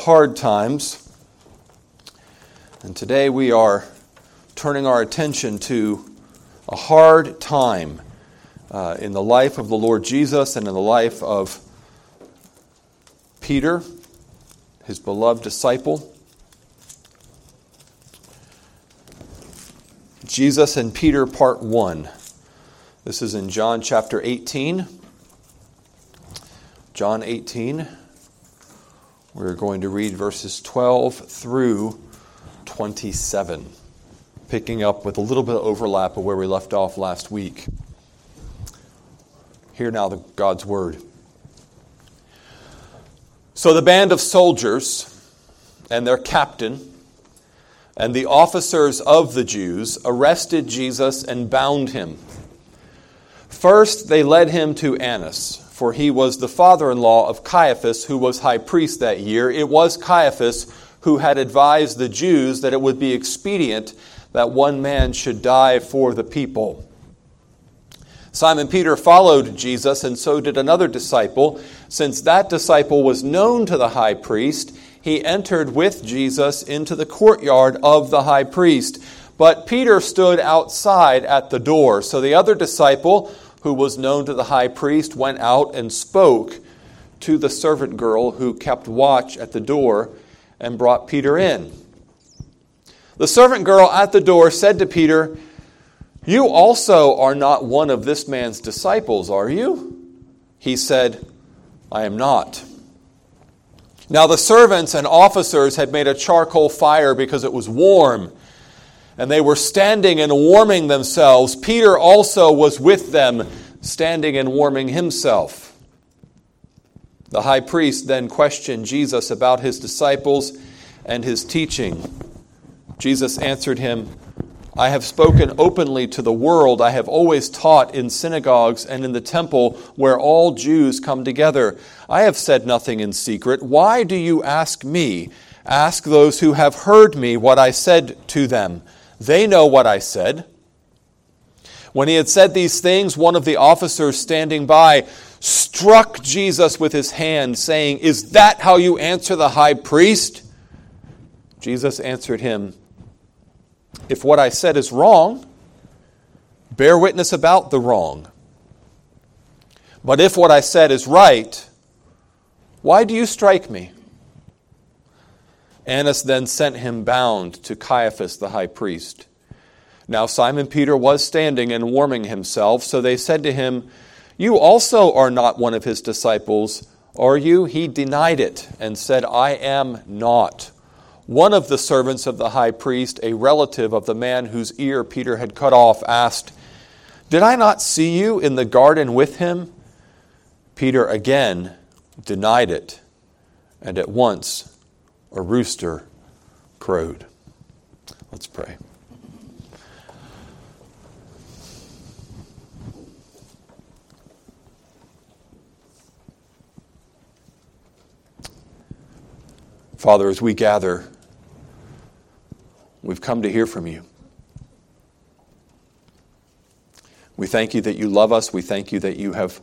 hard times. And today we are turning our attention to a hard time in the life of the Lord Jesus and in the life of Peter, his beloved disciple. Jesus and Peter, Part 1. This is in John chapter 18. John 18. We're going to read verses 12 through 27, picking up with a little bit of overlap of where we left off last week. Hear now God's word. So the band of soldiers and their captain and the officers of the Jews arrested Jesus and bound him. First, they led him to Annas, for he was the father-in-law of Caiaphas, who was high priest that year. It was Caiaphas who had advised the Jews that it would be expedient that one man should die for the people. Simon Peter followed Jesus, and so did another disciple. Since that disciple was known to the high priest, he entered with Jesus into the courtyard of the high priest. But Peter stood outside at the door. So the other disciple, who was known to the high priest, went out and spoke to the servant girl who kept watch at the door and brought Peter in. The servant girl at the door said to Peter, "You also are not one of this man's disciples, are you?" He said, "I am not." Now the servants and officers had made a charcoal fire because it was warm, and they were standing and warming themselves. Peter also was with them, standing and warming himself. The high priest then questioned Jesus about his disciples and his teaching. Jesus answered him, "I have spoken openly to the world. I have always taught in synagogues and in the temple where all Jews come together. I have said nothing in secret. Why do you ask me? Ask those who have heard me what I said to them. They know what I said." When he had said these things, one of the officers standing by struck Jesus with his hand, saying, "Is that how you answer the high priest?" Jesus answered him, "If what I said is wrong, bear witness about the wrong. But if what I said is right, why do you strike me?" Annas then sent him bound to Caiaphas the high priest. Now Simon Peter was standing and warming himself, so they said to him, "You also are not one of his disciples, are you?" He denied it and said, "I am not." One of the servants of the high priest, a relative of the man whose ear Peter had cut off, asked, "Did I not see you in the garden with him?" Peter again denied it, and at once a rooster crowed. Let's pray. Father, as we gather, we've come to hear from you. We thank you that you love us. We thank you that you have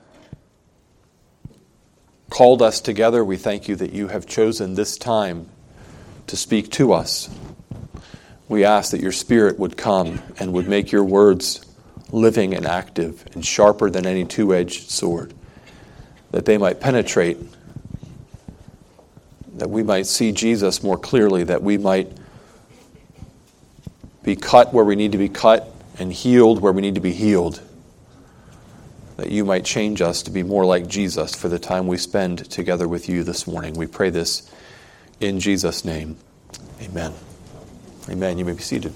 called us together. We thank you that you have chosen this time to speak to us. We ask that your Spirit would come and would make your words living and active and sharper than any two-edged sword, that they might penetrate, that we might see Jesus more clearly, that we might be cut where we need to be cut and healed where we need to be healed, that you might change us to be more like Jesus for the time we spend together with you this morning. We pray this in Jesus' name. Amen. Amen. You may be seated.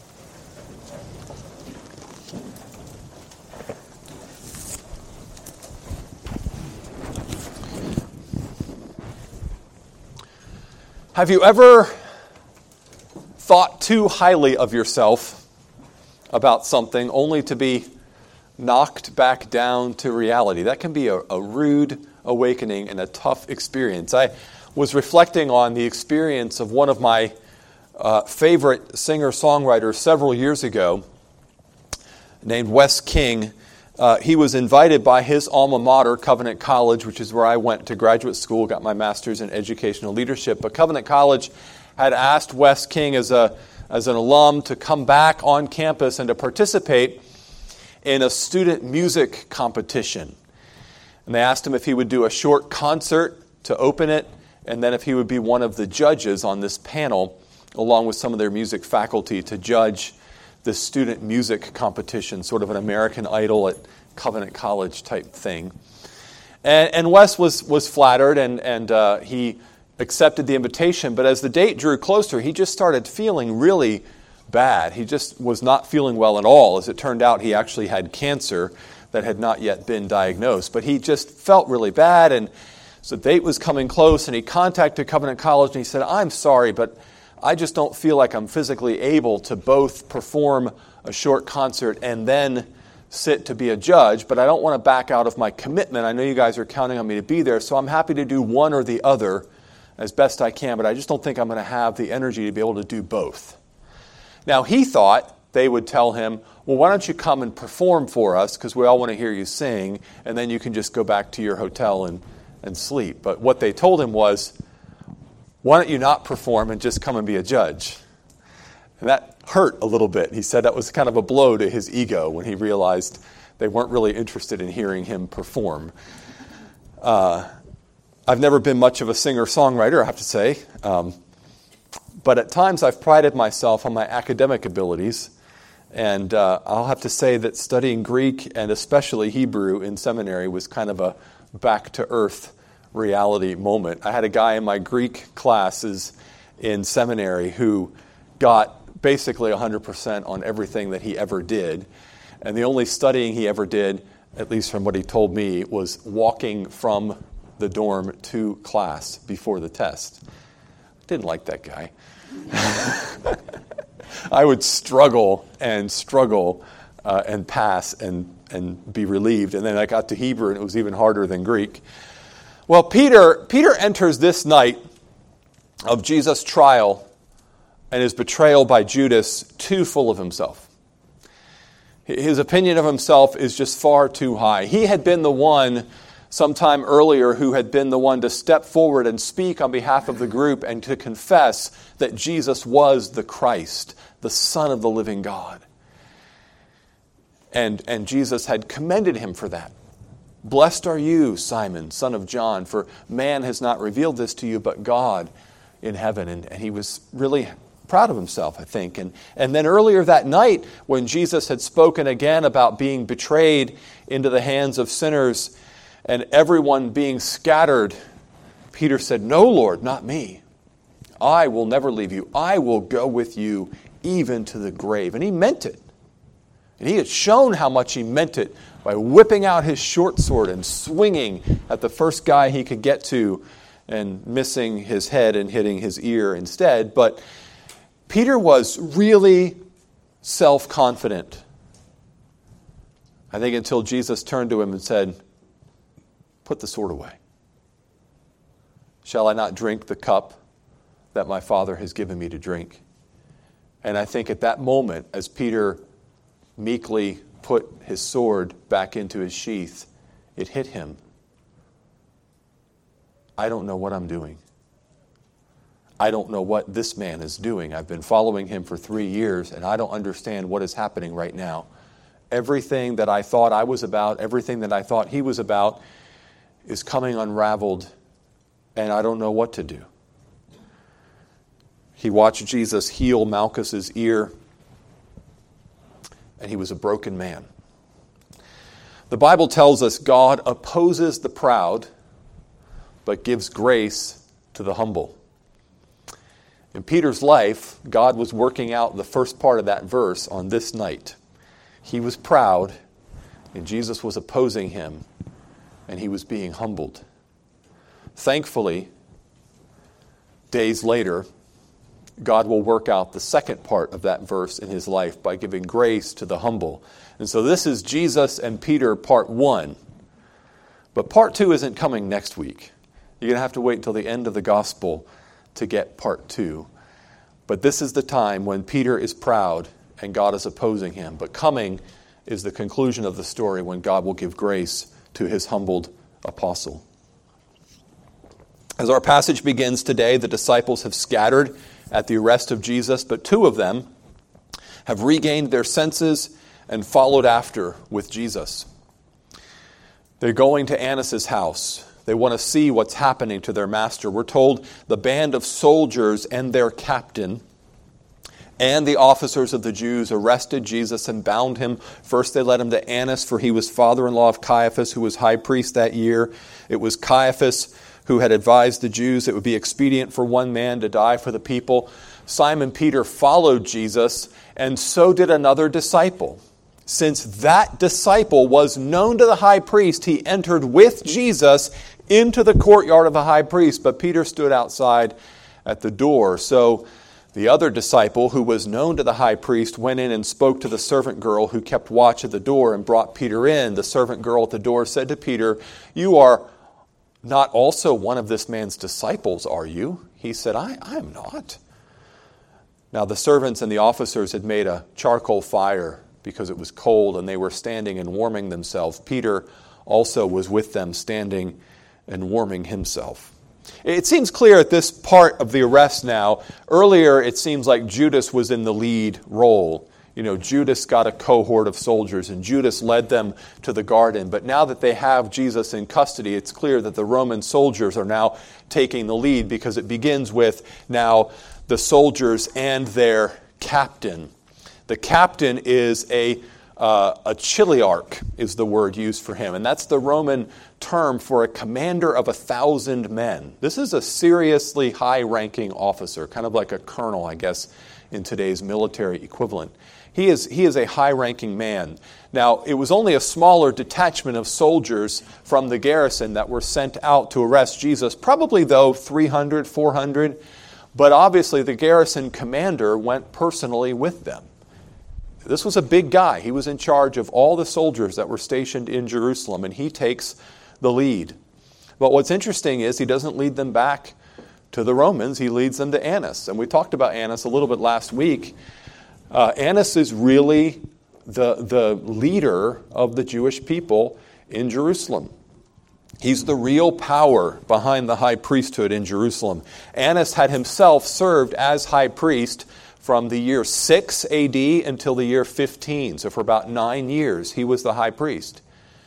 Have you ever thought too highly of yourself about something only to be knocked back down to reality? That can be a rude awakening and a tough experience. I was reflecting on the experience of one of my favorite singer-songwriters several years ago, named Wes King. he was invited by his alma mater, Covenant College, which is where I went to graduate school, got my master's in educational leadership. But Covenant College had asked Wes King as an alum to come back on campus and to participate in a student music competition. And they asked him if he would do a short concert to open it, and then if he would be one of the judges on this panel, along with some of their music faculty, to judge the student music competition, sort of an American Idol at Covenant College type thing. And Wes was flattered, and he accepted the invitation. But as the date drew closer, he just started feeling really bad. He just was not feeling well at all. As it turned out, he actually had cancer that had not yet been diagnosed. But he just felt really bad, and so the date was coming close, and he contacted Covenant College, and he said, "I'm sorry, but I just don't feel like I'm physically able to both perform a short concert and then sit to be a judge, but I don't want to back out of my commitment. I know you guys are counting on me to be there, so I'm happy to do one or the other as best I can, but I just don't think I'm going to have the energy to be able to do both." Now, he thought they would tell him, "Well, why don't you come and perform for us, because we all want to hear you sing, and then you can just go back to your hotel and sleep." But what they told him was, "Why don't you not perform and just come and be a judge?" And that hurt a little bit. He said that was kind of a blow to his ego when he realized they weren't really interested in hearing him perform. I've never been much of a singer-songwriter, I have to say. But at times I've prided myself on my academic abilities. And I'll have to say that studying Greek and especially Hebrew in seminary was kind of a back-to-earth reality moment. I had a guy in my Greek classes in seminary who got basically 100% on everything that he ever did. And the only studying he ever did, at least from what he told me, was walking from the dorm to class before the test. Didn't like that guy. I would struggle and pass and be relieved. And then I got to Hebrew, and it was even harder than Greek. Well, Peter enters this night of Jesus' trial and his betrayal by Judas too full of himself. His opinion of himself is just far too high. He had been the one sometime earlier who had been the one to step forward and speak on behalf of the group and to confess that Jesus was the Christ, the Son of the living God. And Jesus had commended him for that. "Blessed are you, Simon, son of John, for man has not revealed this to you, but God in heaven." And he was really proud of himself, I think. And then earlier that night, when Jesus had spoken again about being betrayed into the hands of sinners and everyone being scattered, Peter said, "No, Lord, not me. I will never leave you. I will go with you even to the grave." And he meant it. And he had shown how much he meant it by whipping out his short sword and swinging at the first guy he could get to and missing his head and hitting his ear instead. But Peter was really self-confident, I think, until Jesus turned to him and said, "Put the sword away. Shall I not drink the cup that my Father has given me to drink?" And I think at that moment, as Peter meekly put his sword back into his sheath, it hit him. I don't know what I'm doing. I don't know what this man is doing. I've been following him for 3 years, and I don't understand what is happening right now. Everything that I thought I was about, everything that I thought he was about, is coming unraveled, and I don't know what to do. He watched Jesus heal Malchus's ear, and he was a broken man. The Bible tells us God opposes the proud, but gives grace to the humble. In Peter's life, God was working out the first part of that verse on this night. He was proud, and Jesus was opposing him, and he was being humbled. Thankfully, days later, God will work out the second part of that verse in his life by giving grace to the humble. And so this is Jesus and Peter part 1. But part 2 isn't coming next week. You're going to have to wait until the end of the gospel to get part 2. But this is the time when Peter is proud and God is opposing him. But coming is the conclusion of the story when God will give grace to his humbled apostle. As our passage begins today, the disciples have scattered at the arrest of Jesus, but two of them have regained their senses and followed after with Jesus. They're going to Annas' house. They want to see what's happening to their master. We're told the band of soldiers and their captain and the officers of the Jews arrested Jesus and bound him. First they led him to Annas, for he was father-in-law of Caiaphas, who was high priest that year. It was Caiaphas who had advised the Jews it would be expedient for one man to die for the people. Simon Peter followed Jesus, and so did another disciple. Since that disciple was known to the high priest, he entered with Jesus into the courtyard of the high priest, but Peter stood outside at the door. So the other disciple, who was known to the high priest, went in and spoke to the servant girl who kept watch at the door and brought Peter in. The servant girl at the door said to Peter, "You are not also one of this man's disciples, are you?" He said, I am not. Now the servants and the officers had made a charcoal fire because it was cold, and they were standing and warming themselves. Peter also was with them, standing and warming himself. It seems clear at this part of the arrest now. Earlier, it seems like Judas was in the lead role. Judas got a cohort of soldiers, and Judas led them to the garden. But now that they have Jesus in custody, it's clear that the Roman soldiers are now taking the lead, because it begins with now the soldiers and their captain. The captain is a chiliarch, is the word used for him. And that's the Roman term for a commander of 1,000 men. This is a seriously high-ranking officer, kind of like a colonel, I guess, in today's military equivalent. He is a high-ranking man. Now, it was only a smaller detachment of soldiers from the garrison that were sent out to arrest Jesus, probably, though, 300, 400. But obviously, the garrison commander went personally with them. This was a big guy. He was in charge of all the soldiers that were stationed in Jerusalem, and he takes the lead. But what's interesting is he doesn't lead them back to the Romans. He leads them to Annas. And we talked about Annas a little bit last week. Annas is really the leader of the Jewish people in Jerusalem. He's the real power behind the high priesthood in Jerusalem. Annas had himself served as high priest from the year 6 AD until the year 15. So for about 9 years, he was the high priest.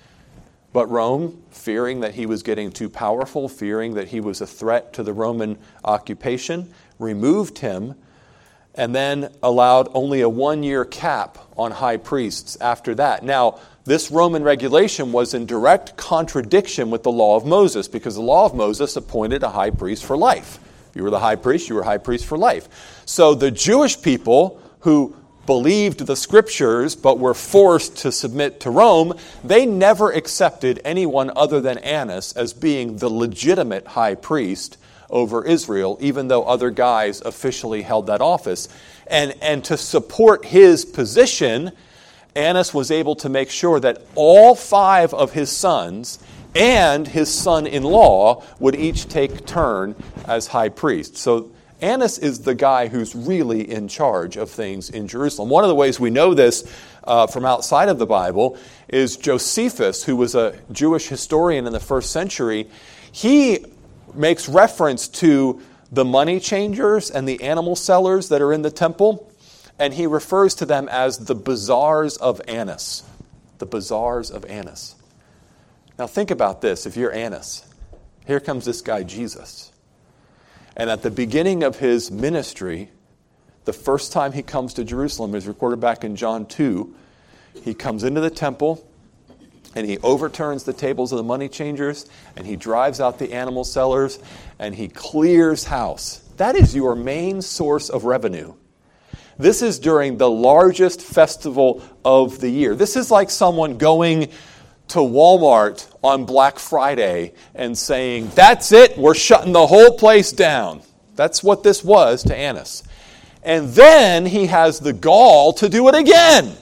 But Rome, fearing that he was getting too powerful, fearing that he was a threat to the Roman occupation, removed him and then allowed only a 1-year cap on high priests after that. Now, this Roman regulation was in direct contradiction with the law of Moses, because the law of Moses appointed a high priest for life. If you were the high priest, you were high priest for life. So the Jewish people who believed the scriptures but were forced to submit to Rome, they never accepted anyone other than Annas as being the legitimate high priest over Israel, even though other guys officially held that office. And to support his position, Annas was able to make sure that all 5 of his sons and his son-in-law would each take turn as high priest. So Annas is the guy who's really in charge of things in Jerusalem. One of the ways we know this from outside of the Bible is Josephus, who was a Jewish historian in the 1st century. He makes reference to the money changers and the animal sellers that are in the temple, and he refers to them as the bazaars of Annas. The bazaars of Annas. Now think about this. If you're Annas, here comes this guy Jesus. And at the beginning of his ministry, the first time he comes to Jerusalem is recorded back in John 2. He comes into the temple, and he overturns the tables of the money changers, and he drives out the animal sellers, and he clears house. That is your main source of revenue. This is during the largest festival of the year. This is like someone going to Walmart on Black Friday and saying, "That's it, we're shutting the whole place down." That's what this was to Annas. And then he has the gall to do it again.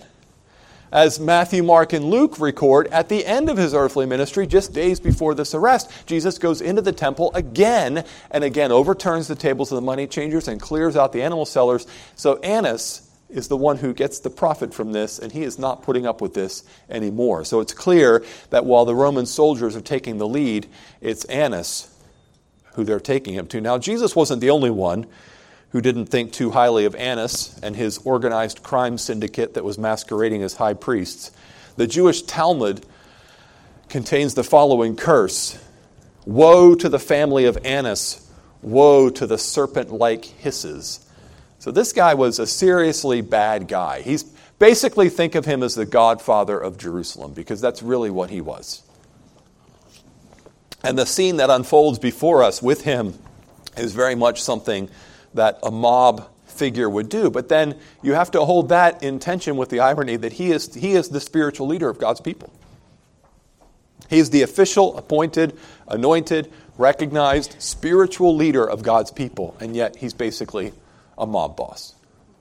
As Matthew, Mark, and Luke record, at the end of his earthly ministry, just days before this arrest, Jesus goes into the temple again and again, overturns the tables of the money changers and clears out the animal sellers. So Annas is the one who gets the profit from this, and he is not putting up with this anymore. So it's clear that while the Roman soldiers are taking the lead, it's Annas who they're taking him to. Now, Jesus wasn't the only one who didn't think too highly of Annas and his organized crime syndicate that was masquerading as high priests. The Jewish Talmud contains the following curse: "Woe to the family of Annas, woe to the serpent-like hisses." So this guy was a seriously bad guy. He's basically, think of him as the godfather of Jerusalem, because that's really what he was. And the scene that unfolds before us with him is very much something that a mob figure would do. But then you have to hold that in tension with the irony that he is the spiritual leader of God's people. He's the official, appointed, anointed, recognized spiritual leader of God's people, and yet he's basically a mob boss.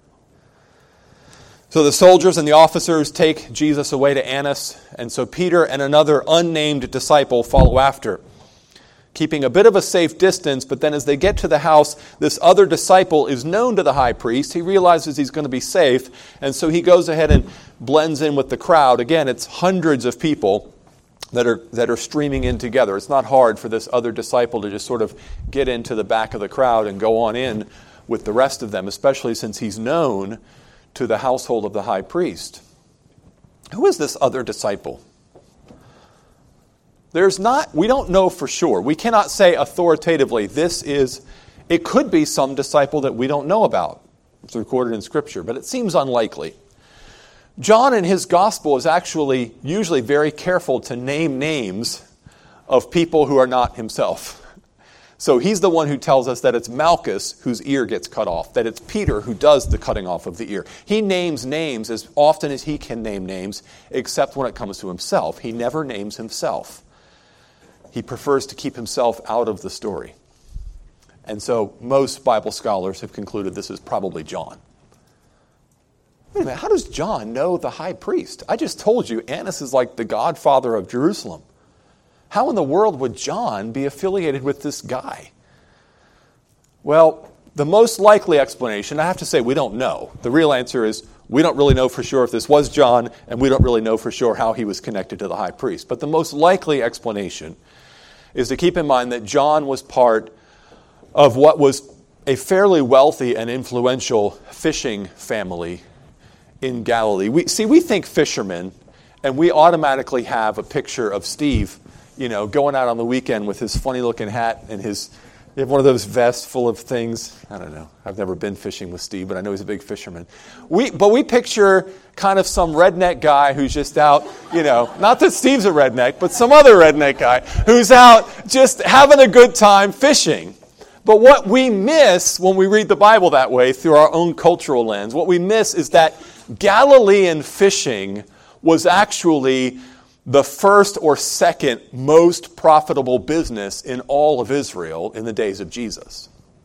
So the soldiers and the officers take Jesus away to Annas, and so Peter and another unnamed disciple follow after, keeping a bit of a safe distance. But then as they get to the house, this other disciple is known to the high priest. He realizes he's going to be safe, and so he goes ahead and blends in with the crowd. Again, it's hundreds of people that are streaming in together. It's not hard for this other disciple to just sort of get into the back of the crowd and go on in with the rest of them, especially since he's known to the household of the high priest. Who is this other disciple? We don't know for sure. We cannot say authoritatively it could be some disciple that we don't know about. It's recorded in Scripture, but it seems unlikely. John in his gospel is actually usually very careful to name names of people who are not himself. So he's the one who tells us that it's Malchus whose ear gets cut off, that it's Peter who does the cutting off of the ear. He names names as often as he can name names, except when it comes to himself. He never names himself. He prefers to keep himself out of the story. And so most Bible scholars have concluded this is probably John. Wait a minute, how does John know the high priest? I just told you Annas is like the godfather of Jerusalem. How in the world would John be affiliated with this guy? Well, the most likely explanation, I have to say we don't know. The real answer is we don't really know for sure if this was John, and we don't really know for sure how he was connected to the high priest. But the most likely explanation is to keep in mind that John was part of what was a fairly wealthy and influential fishing family in Galilee. We think fishermen, and we automatically have a picture of Steve, going out on the weekend with his funny-looking hat and you have one of those vests full of things. I don't know. I've never been fishing with Steve, but I know he's a big fisherman. But we picture kind of some redneck guy who's just out, not that Steve's a redneck, but some other redneck guy who's out just having a good time fishing. But what we miss when we read the Bible that way through our own cultural lens, what we miss is that Galilean fishing was actually the first or second most profitable business in all of Israel in the days of Jesus.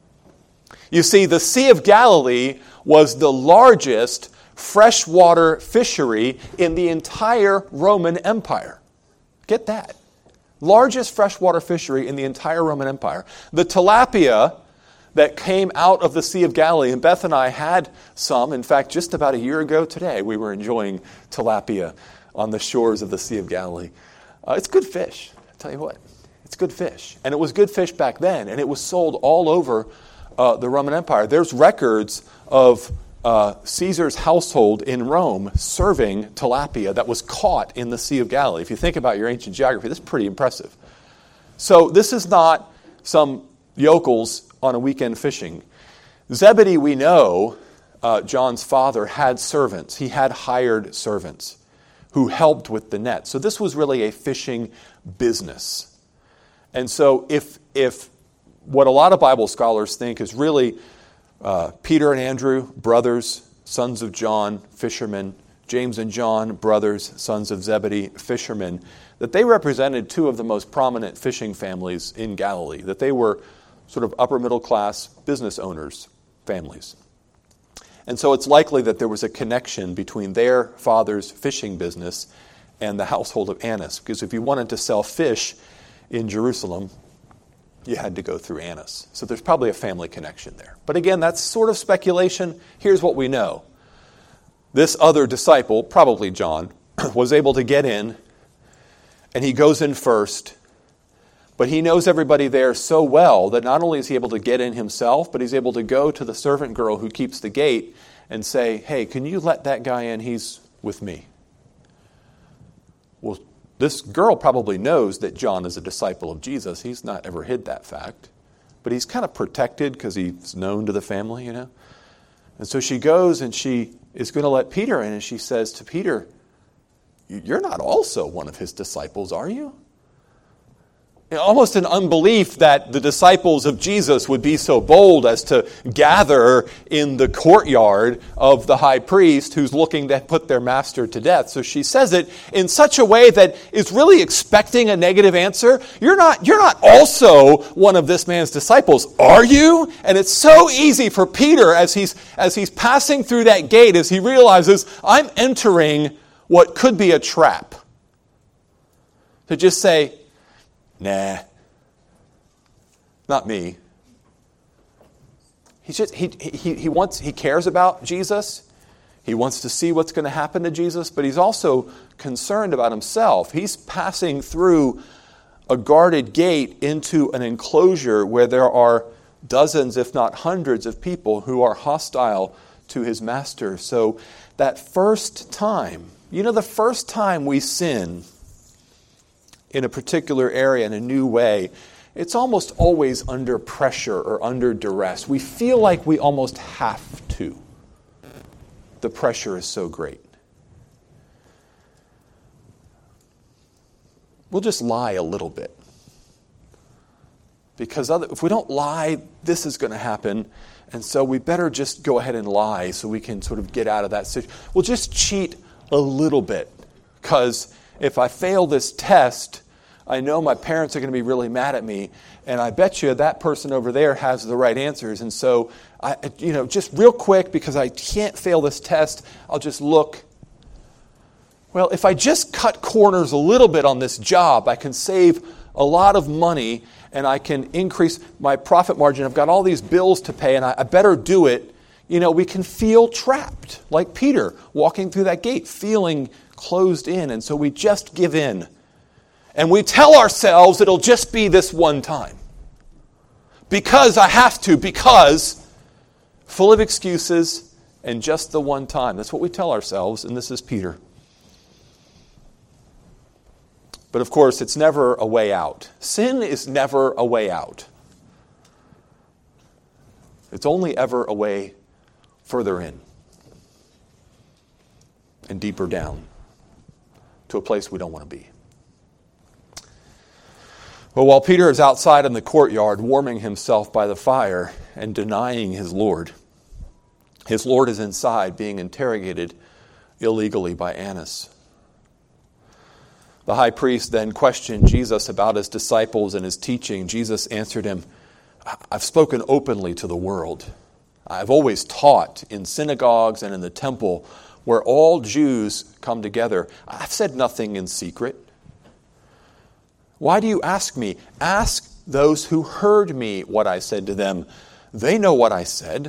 You see, the Sea of Galilee was the largest freshwater fishery in the entire Roman Empire. Get that. Largest freshwater fishery in the entire Roman Empire. The tilapia that came out of the Sea of Galilee, and Beth and I had some. In fact, just about a year ago today, we were enjoying tilapia on the shores of the Sea of Galilee. It's good fish, I'll tell you what. It's good fish. And it was good fish back then, and it was sold all over the Roman Empire. There's records of Caesar's household in Rome serving tilapia that was caught in the Sea of Galilee. If you think about your ancient geography, that's pretty impressive. So this is not some yokels on a weekend fishing. Zebedee, we know, John's father, had servants. He had hired servants who helped with the net. So this was really a fishing business. And so if what a lot of Bible scholars think is really Peter and Andrew, brothers, sons of John, fishermen, James and John, brothers, sons of Zebedee, fishermen, that they represented two of the most prominent fishing families in Galilee, that they were sort of upper middle class business owners' families. And so it's likely that there was a connection between their father's fishing business and the household of Annas, because if you wanted to sell fish in Jerusalem, you had to go through Annas. So there's probably a family connection there. But again, that's sort of speculation. Here's what we know. this other disciple, probably John, was able to get in, and he goes in first. But he knows everybody there so well that not only is he able to get in himself, but he's able to go to the servant girl who keeps the gate and say, hey, can you let that guy in? He's with me. Well, this girl probably knows that John is a disciple of Jesus. He's not ever hid that fact. But he's kind of protected because he's known to the family, And so she goes and she is going to let Peter in, and she says to Peter, you're not also one of his disciples, are you? Almost an unbelief that the disciples of Jesus would be so bold as to gather in the courtyard of the high priest who's looking to put their master to death. So she says it in such a way that is really expecting a negative answer. You're not also one of this man's disciples, are you? And it's so easy for Peter as he's passing through that gate, as he realizes, I'm entering what could be a trap, to just say, nah, not me. He cares about Jesus. He wants to see what's going to happen to Jesus, but he's also concerned about himself. He's passing through a guarded gate into an enclosure where there are dozens, if not hundreds, of people who are hostile to his master. So that first time, the first time we sin in a particular area in a new way, it's almost always under pressure or under duress. We feel like we almost have to. The pressure is so great. We'll just lie a little bit. Because if we don't lie, this is going to happen. And so we better just go ahead and lie so we can sort of get out of that situation. We'll just cheat a little bit. Because if I fail this test, I know my parents are going to be really mad at me, and I bet you that person over there has the right answers. And so, just real quick, because I can't fail this test, I'll just look. Well, if I just cut corners a little bit on this job, I can save a lot of money, and I can increase my profit margin. I've got all these bills to pay, and I better do it. We can feel trapped, like Peter walking through that gate, feeling closed in, and so we just give in. And we tell ourselves it'll just be this one time. Because I have to, because full of excuses and just the one time. That's what we tell ourselves, and this is Peter. But of course, it's never a way out. Sin is never a way out. It's only ever a way further in and deeper down to a place we don't want to be. But while Peter is outside in the courtyard warming himself by the fire and denying his Lord is inside being interrogated illegally by Annas. The high priest then questioned Jesus about his disciples and his teaching. Jesus answered him, I've spoken openly to the world. I've always taught in synagogues and in the temple where all Jews come together. I've said nothing in secret. Why do you ask me? Ask those who heard me what I said to them. They know what I said.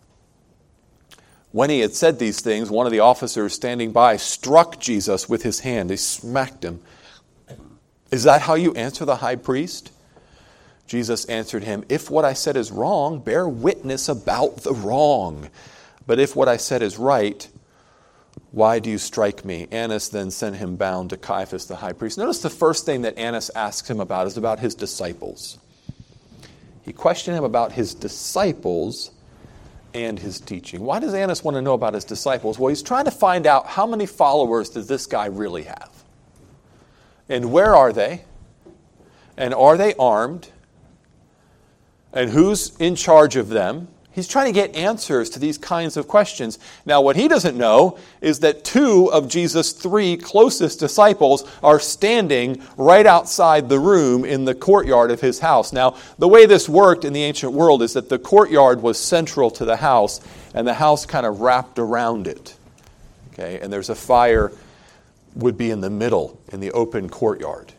When he had said these things, one of the officers standing by struck Jesus with his hand. He smacked him. Is that how you answer the high priest? Jesus answered him, if what I said is wrong, bear witness about the wrong. But if what I said is right, why do you strike me? Annas then sent him bound to Caiaphas the high priest. Notice the first thing that Annas asks him about is about his disciples. He questioned him about his disciples and his teaching. Why does Annas want to know about his disciples? Well, he's trying to find out how many followers does this guy really have? And where are they? And are they armed? And who's in charge of them? He's trying to get answers to these kinds of questions. Now, what he doesn't know is that 2 of Jesus' 3 closest disciples are standing right outside the room in the courtyard of his house. Now, the way this worked in the ancient world is that the courtyard was central to the house, and the house kind of wrapped around it. Okay, and there's a fire would be in the middle, in the open courtyard.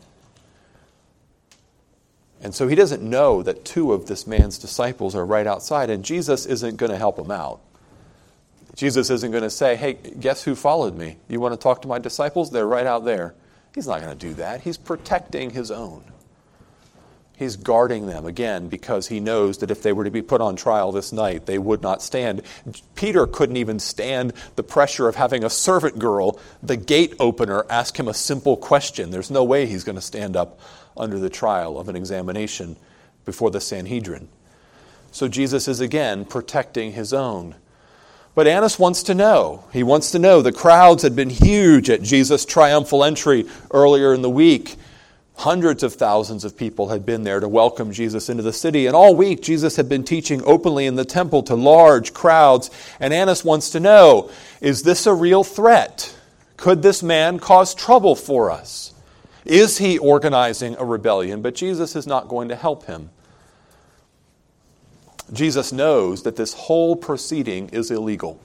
And so he doesn't know that 2 of this man's disciples are right outside, and Jesus isn't going to help him out. Jesus isn't going to say, hey, guess who followed me? You want to talk to my disciples? They're right out there. He's not going to do that. He's protecting his own. He's guarding them, again, because he knows that if they were to be put on trial this night, they would not stand. Peter couldn't even stand the pressure of having a servant girl, the gate opener, ask him a simple question. There's no way he's going to stand up under the trial of an examination before the Sanhedrin. So Jesus is, again, protecting his own. But Annas wants to know. He wants to know. The crowds had been huge at Jesus' triumphal entry earlier in the week. Hundreds of thousands of people had been there to welcome Jesus into the city. And all week, Jesus had been teaching openly in the temple to large crowds. And Annas wants to know, is this a real threat? Could this man cause trouble for us? Is he organizing a rebellion? But Jesus is not going to help him. Jesus knows that this whole proceeding is illegal.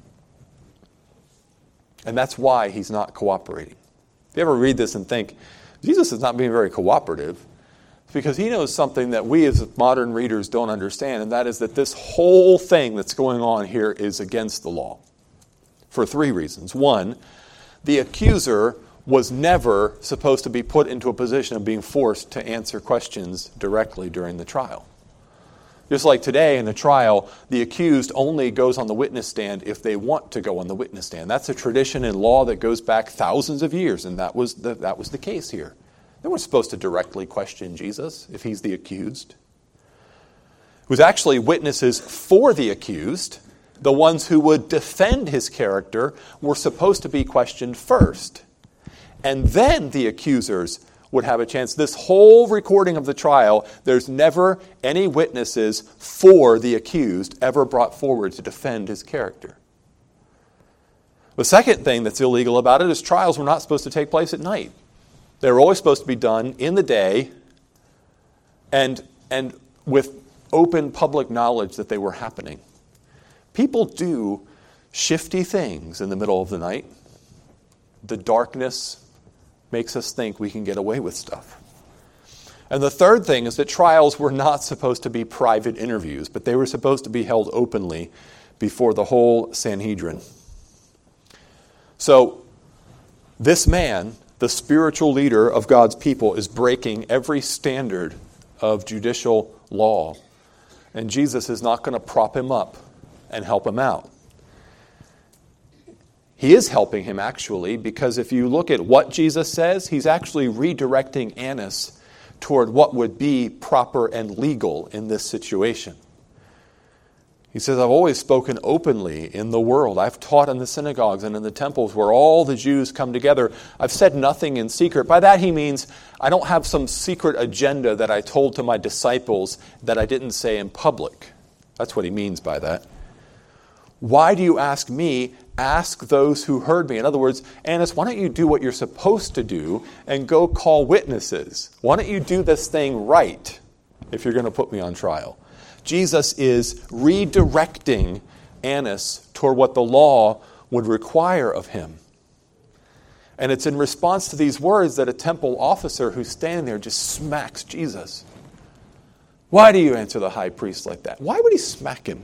And that's why he's not cooperating. If you ever read this and think, Jesus is not being very cooperative, it's because he knows something that we as modern readers don't understand, and that is that this whole thing that's going on here is against the law for three reasons. One, the accuser was never supposed to be put into a position of being forced to answer questions directly during the trial. Just like today in a trial, the accused only goes on the witness stand if they want to go on the witness stand. That's a tradition in law that goes back thousands of years, and that was the case here. They weren't supposed to directly question Jesus if he's the accused. It was actually witnesses for the accused, the ones who would defend his character, were supposed to be questioned first. And then the accusers would have a chance. This whole recording of the trial, there's never any witnesses for the accused ever brought forward to defend his character. The second thing that's illegal about it is trials were not supposed to take place at night. They were always supposed to be done in the day and with open public knowledge that they were happening. People do shifty things in the middle of the night. The darkness makes us think we can get away with stuff. And the third thing is that trials were not supposed to be private interviews, but they were supposed to be held openly before the whole Sanhedrin. So this man, the spiritual leader of God's people, is breaking every standard of judicial law. And Jesus is not going to prop him up and help him out. He is helping him, actually, because if you look at what Jesus says, he's actually redirecting Annas toward what would be proper and legal in this situation. He says, I've always spoken openly in the world. I've taught in the synagogues and in the temples where all the Jews come together. I've said nothing in secret. By that he means I don't have some secret agenda that I told to my disciples that I didn't say in public. That's what he means by that. Why do you ask me? Ask those who heard me. In other words, Annas, why don't you do what you're supposed to do and go call witnesses? Why don't you do this thing right if you're going to put me on trial? Jesus is redirecting Annas toward what the law would require of him. And it's in response to these words that a temple officer who's standing there just smacks Jesus. Why do you answer the high priest like that? Why would he smack him?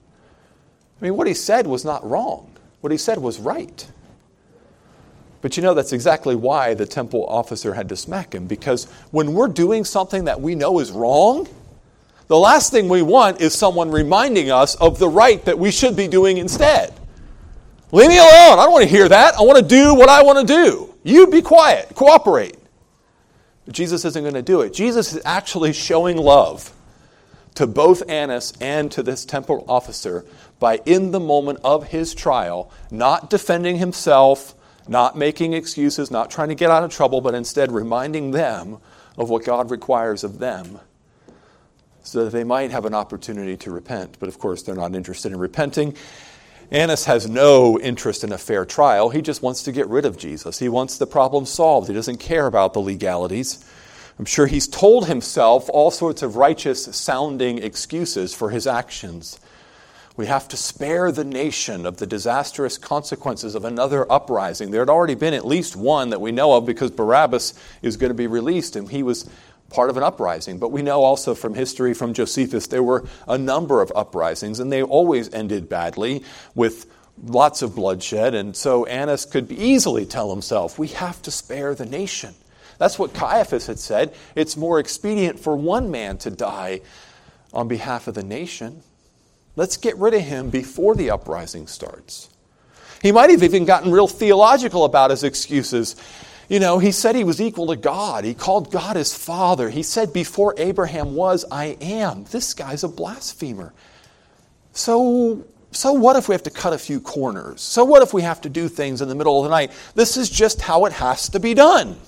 I mean, what he said was not wrong. What he said was right. But you know, that's exactly why the temple officer had to smack him. Because when we're doing something that we know is wrong, the last thing we want is someone reminding us of the right that we should be doing instead. Leave me alone. I don't want to hear that. I want to do what I want to do. You be quiet. Cooperate. But Jesus isn't going to do it. Jesus is actually showing love to both Annas and to this temple officer by, in the moment of his trial, not defending himself, not making excuses, not trying to get out of trouble, but instead reminding them of what God requires of them so that they might have an opportunity to repent. But of course, they're not interested in repenting. Annas has no interest in a fair trial. He just wants to get rid of Jesus. He wants the problem solved. He doesn't care about the legalities. I'm sure he's told himself all sorts of righteous-sounding excuses for his actions. We have to spare the nation of the disastrous consequences of another uprising. There had already been at least one that we know of because Barabbas is going to be released, and he was part of an uprising. But we know also from history, from Josephus, there were a number of uprisings, and they always ended badly with lots of bloodshed, and so Annas could easily tell himself, we have to spare the nation. That's what Caiaphas had said. It's more expedient for one man to die on behalf of the nation. Let's get rid of him before the uprising starts. He might have even gotten real theological about his excuses. You know, he said he was equal to God. He called God his Father. He said, before Abraham was, I am. This guy's a blasphemer. So what if we have to cut a few corners? So what if we have to do things in the middle of the night? This is just how it has to be done.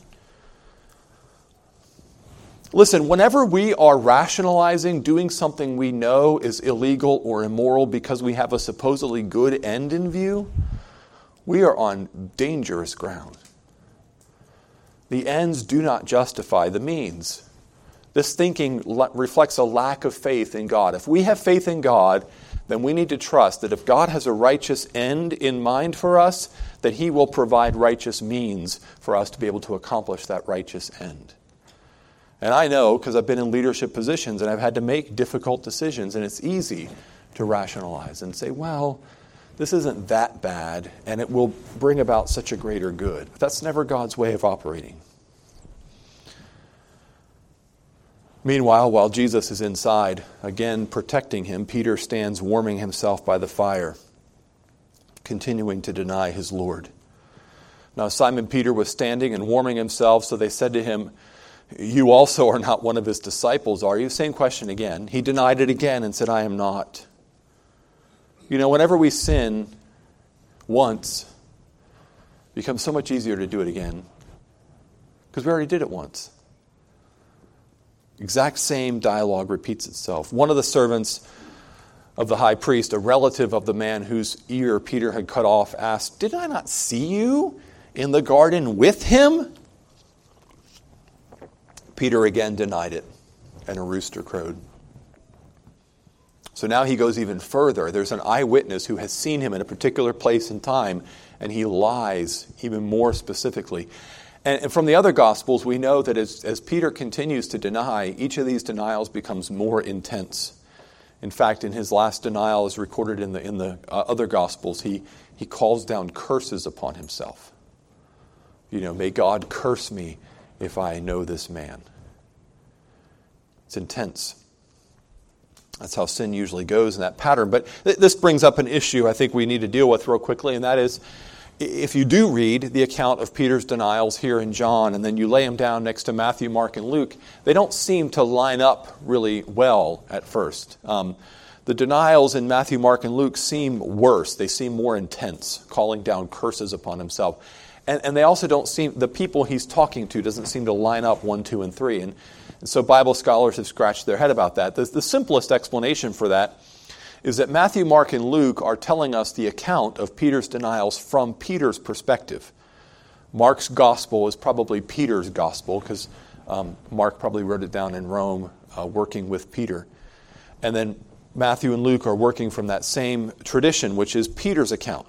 Listen, whenever we are rationalizing doing something we know is illegal or immoral because we have a supposedly good end in view, we are on dangerous ground. The ends do not justify the means. This thinking reflects a lack of faith in God. If we have faith in God, then we need to trust that if God has a righteous end in mind for us, that He will provide righteous means for us to be able to accomplish that righteous end. And I know, because I've been in leadership positions and I've had to make difficult decisions, and it's easy to rationalize and say, well, this isn't that bad, and it will bring about such a greater good. But that's never God's way of operating. Meanwhile, while Jesus is inside, again protecting him, Peter stands warming himself by the fire, continuing to deny his Lord. Now Simon Peter was standing and warming himself, so they said to him, you also are not one of his disciples, are you? Same question again. He denied it again and said, I am not. You know, whenever we sin once, it becomes so much easier to do it again because we already did it once. Exact same dialogue repeats itself. One of the servants of the high priest, a relative of the man whose ear Peter had cut off, asked, did I not see you in the garden with him? Peter again denied it, and a rooster crowed. So now he goes even further. There's an eyewitness who has seen him in a particular place and time, and he lies even more specifically. And from the other Gospels, we know that as Peter continues to deny, each of these denials becomes more intense. In fact, in his last denial, as recorded in the other Gospels, he calls down curses upon himself. You know, may God curse me if I know this man. It's intense. That's how sin usually goes in that pattern. But this brings up an issue I think we need to deal with real quickly, and that is, if you do read the account of Peter's denials here in John, and then you lay them down next to Matthew, Mark, and Luke, they don't seem to line up really well at first. The denials in Matthew, Mark, and Luke seem worse. They seem more intense, calling down curses upon himself. And they also don't seem, the people he's talking to doesn't seem to line up 1, 2, and 3. And so Bible scholars have scratched their head about that. The simplest explanation for that is that Matthew, Mark, and Luke are telling us the account of Peter's denials from Peter's perspective. Mark's gospel is probably Peter's gospel because Mark probably wrote it down in Rome working with Peter. And then Matthew and Luke are working from that same tradition, which is Peter's account.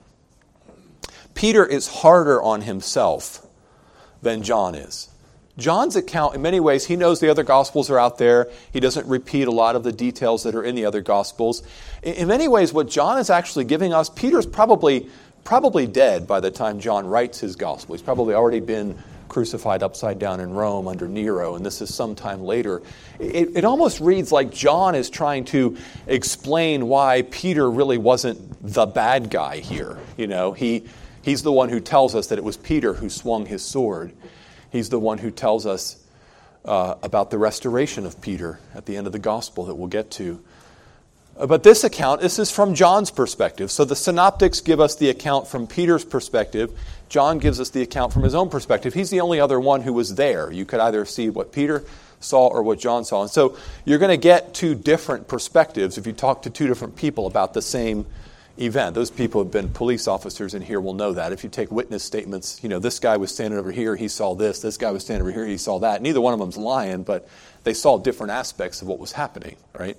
Peter is harder on himself than John is. John's account, in many ways, he knows the other Gospels are out there. He doesn't repeat a lot of the details that are in the other Gospels. In many ways, what John is actually giving us, Peter's probably dead by the time John writes his Gospel. He's probably already been crucified upside down in Rome under Nero, and this is sometime later. It almost reads like John is trying to explain why Peter really wasn't the bad guy here. You know, he's the one who tells us that it was Peter who swung his sword. He's the one who tells us about the restoration of Peter at the end of the gospel that we'll get to. But this account, this is from John's perspective. So the synoptics give us the account from Peter's perspective. John gives us the account from his own perspective. He's the only other one who was there. You could either see what Peter saw or what John saw. And so you're going to get two different perspectives if you talk to two different people about the same event. Those people have been police officers in here will know that. If you take witness statements, you know, this guy was standing over here, he saw this. This guy was standing over here, he saw that. Neither one of them's lying, but they saw different aspects of what was happening, right?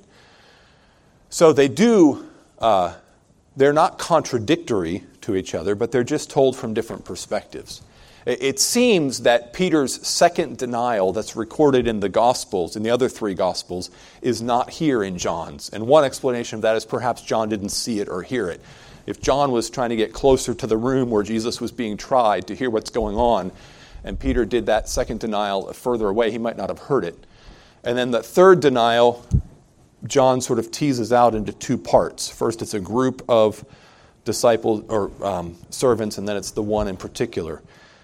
So they do, they're not contradictory to each other, but they're just told from different perspectives. It seems that Peter's second denial that's recorded in the Gospels, in the other three Gospels, is not here in John's. And one explanation of that is perhaps John didn't see it or hear it. If John was trying to get closer to the room where Jesus was being tried to hear what's going on, and Peter did that second denial further away, he might not have heard it. And then the third denial, John sort of teases out into two parts. First, it's a group of disciples or servants, and then it's the one in particular.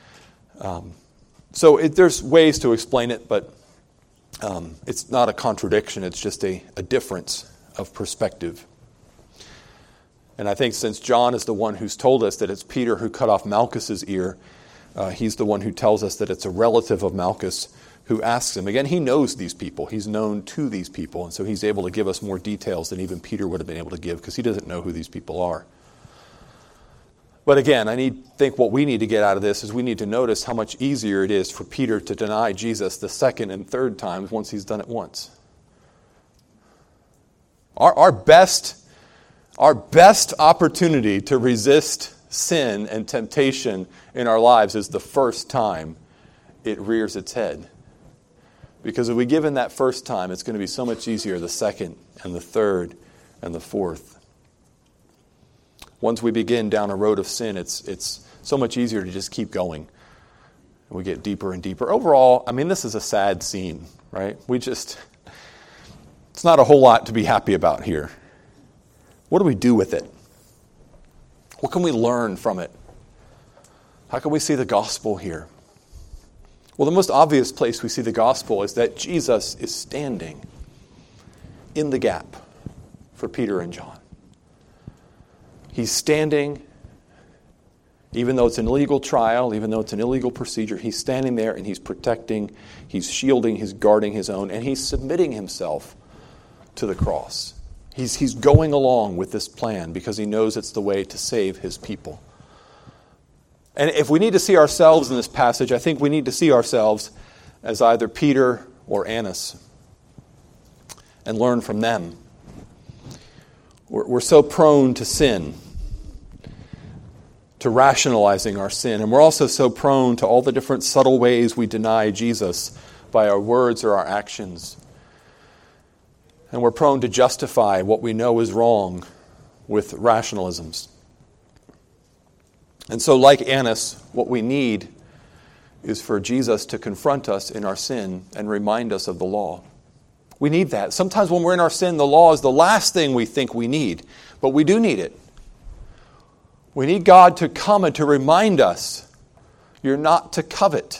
There's ways to explain it, but it's not a contradiction. It's just a difference of perspective. And I think since John is the one who's told us that it's Peter who cut off Malchus's ear, he's the one who tells us that it's a relative of Malchus who asks him. Again, he knows these people. He's known to these people, and so he's able to give us more details than even Peter would have been able to give because he doesn't know who these people are. But again, I think what we need to get out of this is we need to notice how much easier it is for Peter to deny Jesus the second and third times once he's done it once. Our best opportunity to resist sin and temptation in our lives is the first time it rears its head. Because if we give in that first time, it's going to be so much easier the second and the third and the fourth. Once we begin down a road of sin, it's so much easier to just keep going. And we get deeper and deeper. Overall, this is a sad scene, right? It's not a whole lot to be happy about here. What do we do with it? What can we learn from it? How can we see the gospel here? Well, the most obvious place we see the gospel is that Jesus is standing in the gap for Peter and John. He's standing, even though it's an illegal trial, even though it's an illegal procedure, he's standing there and he's protecting, he's shielding, he's guarding his own, and he's submitting himself to the cross. He's going along with this plan because he knows it's the way to save his people. And if we need to see ourselves in this passage, I think we need to see ourselves as either Peter or Annas and learn from them. We're so prone to sin, to rationalizing our sin, and we're also so prone to all the different subtle ways we deny Jesus by our words or our actions. And we're prone to justify what we know is wrong with rationalisms. And so, like Annas, what we need is for Jesus to confront us in our sin and remind us of the law. We need that. Sometimes when we're in our sin, the law is the last thing we think we need, but we do need it. We need God to come and to remind us, you're not to covet.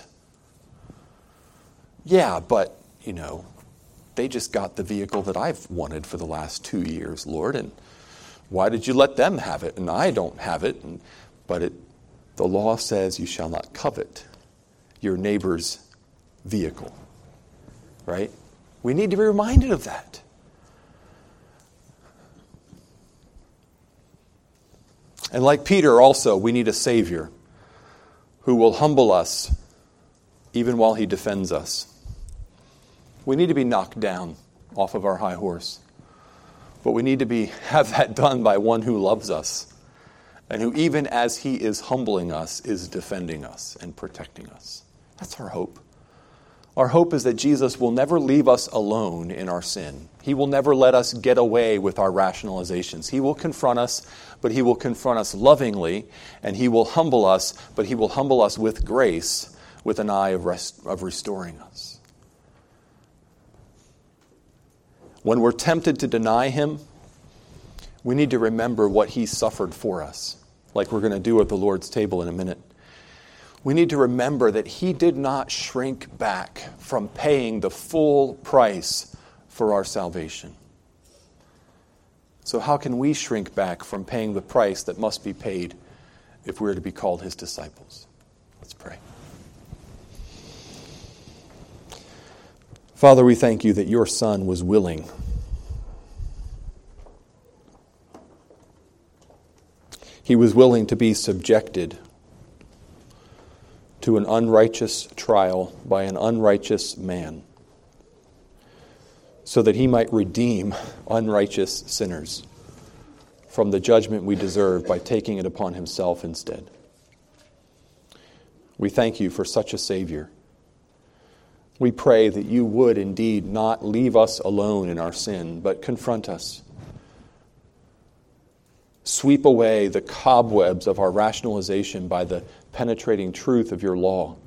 Yeah, but, they just got the vehicle that I've wanted for the last 2 years, Lord, and why did you let them have it and I don't have it? But the law says you shall not covet your neighbor's vehicle, right? We need to be reminded of that. And like Peter also, we need a Savior who will humble us even while he defends us. We need to be knocked down off of our high horse. But we need to have that done by one who loves us and who, even as he is humbling us, is defending us and protecting us. That's our hope. Our hope is that Jesus will never leave us alone in our sin. He will never let us get away with our rationalizations. He will confront us, but he will confront us lovingly, and he will humble us, but he will humble us with grace, with an eye of restoring us. When we're tempted to deny him, we need to remember what he suffered for us, like we're going to do at the Lord's table in a minute. We need to remember that he did not shrink back from paying the full price for our salvation. So how can we shrink back from paying the price that must be paid if we are to be called his disciples? Let's pray. Father, we thank you that your Son was willing. He was willing to be subjected to an unrighteous trial by an unrighteous man, so that he might redeem unrighteous sinners from the judgment we deserve by taking it upon himself instead. We thank you for such a Savior. We pray that you would indeed not leave us alone in our sin, but confront us. Sweep away the cobwebs of our rationalization by the penetrating truth of your law.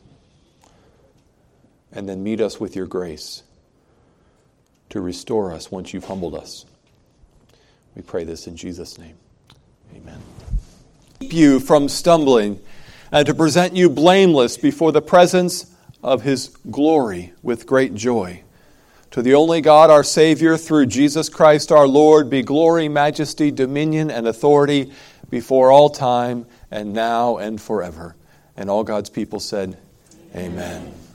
And then meet us with your grace to restore us once you've humbled us. We pray this in Jesus' name. Amen. Keep you from stumbling and to present you blameless before the presence of His glory with great joy. To the only God, our Savior, through Jesus Christ our Lord, be glory, majesty, dominion, and authority before all time, and now and forever. And all God's people said, Amen.